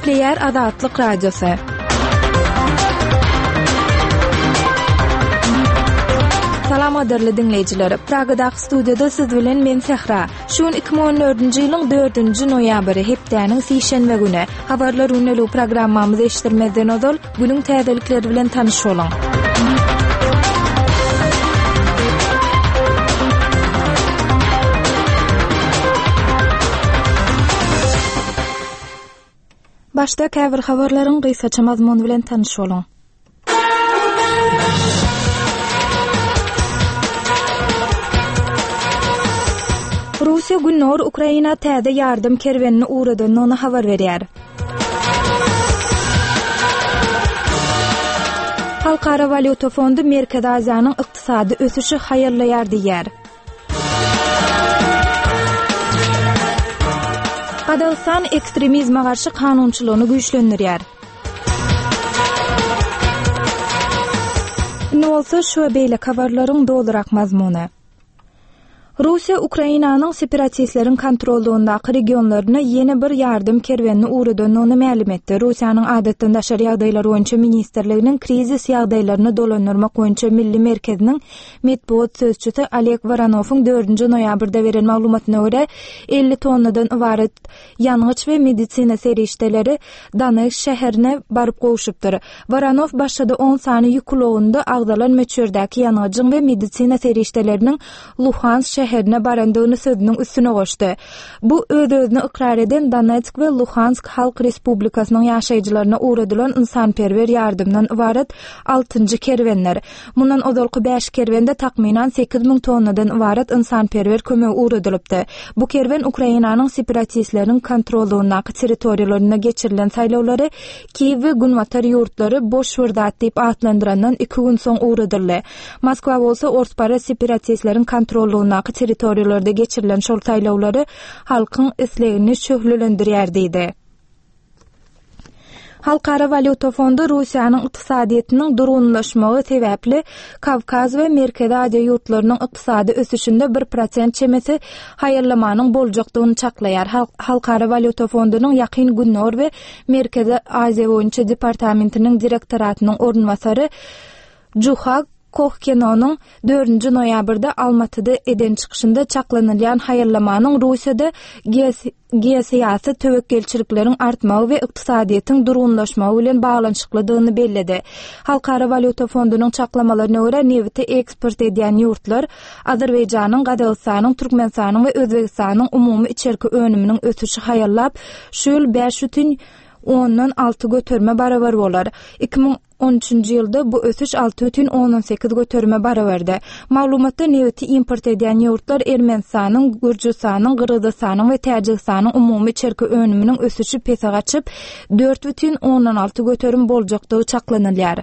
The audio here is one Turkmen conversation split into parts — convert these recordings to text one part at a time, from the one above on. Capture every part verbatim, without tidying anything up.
Nükleer Azatlyk Radiosu. Salam aderli dinleyijiler. Pragadaky studiýada siz bilen men Sehra. Şuň iki bin on dördünji ýylyň dördünji noýabry hepdäniň sişenme güni. Habarlar ünlü programmamyzy eşitdirmeden ozal günüň täzelikleri bilen tanyş boluň. Başda käbir habarlaryň gysgaça mazmuny bilen tanyş boluň. Russiýa Günnor Ukraina täze ýardym kerwenini uğradyny habar berýär. Halkara Valyuta Fondu Merkez Aziýanyň ykdysady ösüşi haýyrlaýar diýär. Qadagstan ekstremizme garşy kanunçylygyny güýçlendirýär. Nolsa şu beýle habarlaryň dolarak mazmuny. Russiýa Ukrainanyň separatistlerin kontrolundaky regionlaryna ýene bir ýardym kerwenini uğradyny ma'lum etdi. Russiýanyň adatdan daşary ýagdaýlar boýunça ministrliginiň krizis ýagdaýlaryny dolandyrmak boýunça milli merkeziniň medpuat sözçüsi Oleg Varanowyň dördünji noýabrda beren maglumatyna görä elli tonnadan ibaret ýanygyç we medisina serişdeleri Donetsk şäherine baryp goşupdyr. Varanov başda on sany ýüklugynda agdalan meçhurdäki ýanygyç we medisina serişdeleriniň Luhansk şäherine barandygyny sözüniň üstüne goşdy. Bu öz-özüne ikrar eden Donetsk we Luhansk Halk Respublikasynyň ýaşaýjylaryna uğradylan insanperwer ýardymdan ibaret altynjy kerwenler. Mundan ozalky beş kerwende takminan sekiz ming tonnadan ibaret insanperwer kömegi uğradylypdy. Bu kerwen Ukrainanyň separatistleriň kontrolundaky territoriýalaryna geçirilen saýlawlary Kiýew we Gunwatar ýurtlary boş wurdat diýip atlandyrandan iki gün soň uğradyldy. Moskwa bolsa ortspara separatistleriň kontrolundaky territoriýalarda geçirilen şol saýlawlary halkyň islegini şöhlendirýär diýdi. Halkara Valyuta Fondu Russiýanyň ykdysadyýetynyň durgunlaşmagy sebäpli Kavkaz we Merkez Aziýa ýurtlarynyň ykdysady ösüşinde bir prosent çemesi haýyrlamanyň boljakdygyny çaklaýar. Halkara Valyuta Fondunyň ýakyn Günnor we Merkez Aziýa boýunça departamentiniň direktoratynyň ornwasary Juha Kohkenonyň dördünji noýabrda Almatyda eden çykyşynda çaklanylýan haýyrlamanyň Russiýada geosiýasy töwekkelçilikleriň artmagy we ykdysadyýetyň durgunlaşmagy bilen baglanşyklydygyny belledi. Halkara Valyuta Fondunyň çaklamalaryna görä newti eksport edýän ýurtlar Azerbaýjanyň, Gadagystanyň, Türkmenistanyň we Özbegistanyň umumy içerki önüminiň ösüşi haýyrlap, şu ýyl beş butun ondan alty götürme barabar bolar. iki bin on üçinji ýylda bu ösüş alty butun ondan sekiz götürme barabardy. Maglumatda newti import edýän ýurtlar Ermenistanyň, Gürjistanyň, Kyrgyzstanyň we Täjikistanyň umumy içerki önüminiň ösüşi pese gaçyp dört butun ondan alty götürüm boljakdygy çaklanylýar.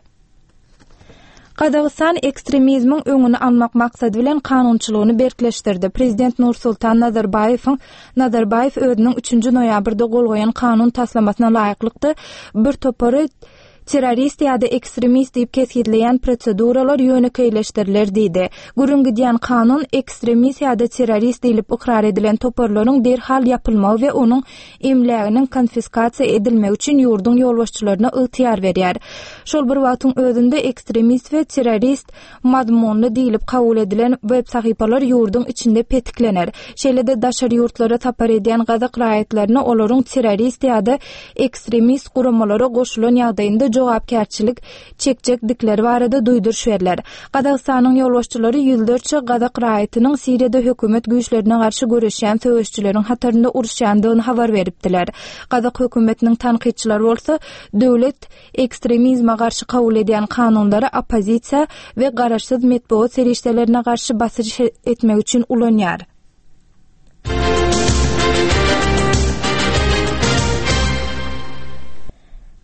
Qadagstan ekstremizmiň öňüni almak maksady bilen kanunçylygyny berkleşdirdi. Prezident Nursultan Nazarbayew Nazarbayew özüniň üçünji noýabrda gol goýan kanun taslamasyna laýyklykda bir topary terrorist ýa-da ekstremist diýip kesgitleýän proseduralar ýönekeýleşdiriler diýdi. Gürün gidýän kanun ekstremist ýa-da terrorist diýilip ikrar edilen toparlaryň derhal ýapylmagy we onuň emläginiň konfiskasiýa edilmegi üçin ýurdun ýolbaşçylaryna ygtyýar berýär. Şol bir wagtyň özünde ekstremist we terrorist mazmunly diýilip kabul edilen web sahypalar ýurdun içinde petiklener. Şeýle-de daşary ýurtlara tapar edýän gazak raýatlaryna olaryň terrorist ýa-da ekstremist guramalara goşulan ýagdaýynda jogapkärçilik çekjekdikleri barada duýdurşýarlar. Gadagystanyň ýolbaşçylary ýyllarça Gadak raýatynyň Siriýada hökümet güýçlerine garşy göreşýän söwüşçileriň hatarynda uruşýandygyny habar beripdiler. Gadak hökümetiniň tanqidçileri bolsa döwlet ekstremizme garşy kabul edýän kanunlara opozisiýa we garaşsyz medpuat serişdelerine garşy basyş etmek üçin ulanýar.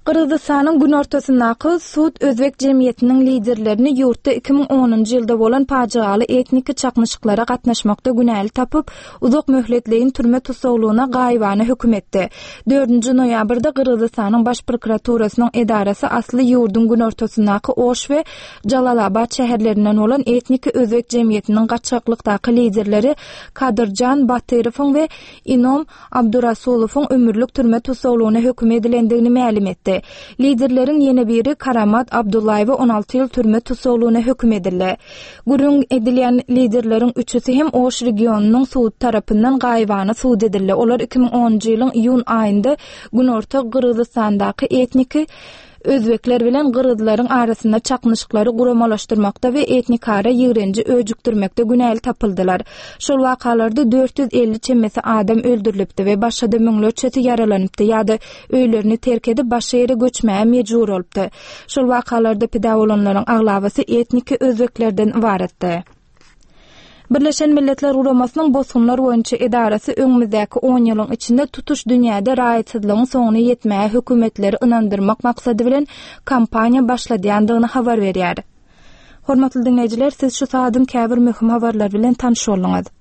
Kırgızstanyň gün ortasyndaky Suud Özbek jemgyýetiniň liderlerini ýurtda iki miň onunjy ýylda bolan paçygaly etnik çaknyşyklara gatnaşmakda günäli tapyp, uzak möhletleýin türme tutsaglygyna gaýybana hökm etdi. dördünji noýabrda Kırgızstanyň baş prokuraturasynyň edarasy asly ýurdun gün ortasyndaky Oş we Jalalabad şäherlerinden bolan etnik Özbek jemgyýetiniň gaçaklykdaky liderleri Kadyrjan Batyrowyň we Inom Abdurasuluwyň ömürlük türme tutsaglygyna hökm edilendigini ma'lum etdi. Liderlerin ýene biri Karamat Abdullaýew on alty ýyl türme tutsaglygyna hökm edildi. Gurun edilen liderlerin üçüsi hem Oş regionunyň Suud tarapyndan gaýybana suud edildi. Olar iki miň onunjy ýylyň iýun aýynda Günorta Kyrgyzstandaky etnik Özbekler bilen Kyrgyzlaryň arasynda çaknyşyklary guramalaşdyrmakda we etnik ara ýigrenji öjükdirmekde günäli tapyldylar. Şol wakalarda dört yüz elli çemmesi adam öldürilipdi we başga da müňlerçesi yaralanypdy ýa-da öýlerini terk edip başga ýere göçmäge mejbur bolupdy. Şol wakalarda pida bolanlaryň aglabasy etnik Özbeklerden ibaretdi. Birleşen Milletler Guramasynyň bosgunlar boýunça edarasy öňümüzdäki on ýylyň içinde tutuş dünýäde raýatsyzlygyň soňuna ýetmäge hökümetleri ynandyrmak maksady bilen kampaniýa başladýandygyny habar berýär. Hormatly dinleýijiler, siz şu saatym käbir möhüm habarlar bilen tanış boldyňyz.